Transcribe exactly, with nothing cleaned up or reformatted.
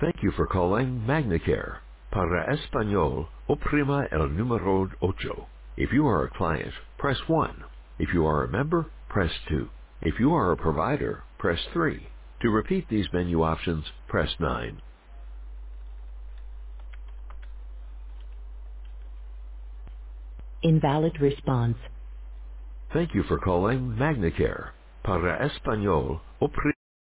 Thank you for calling MagnaCare. Para Español, oprima el número ocho. If you are a client, press one. If you are a member, press two. If you are a provider, press three. To repeat these menu options, press nine. Invalid response. Thank you for calling MagnaCare. Para Español, oprima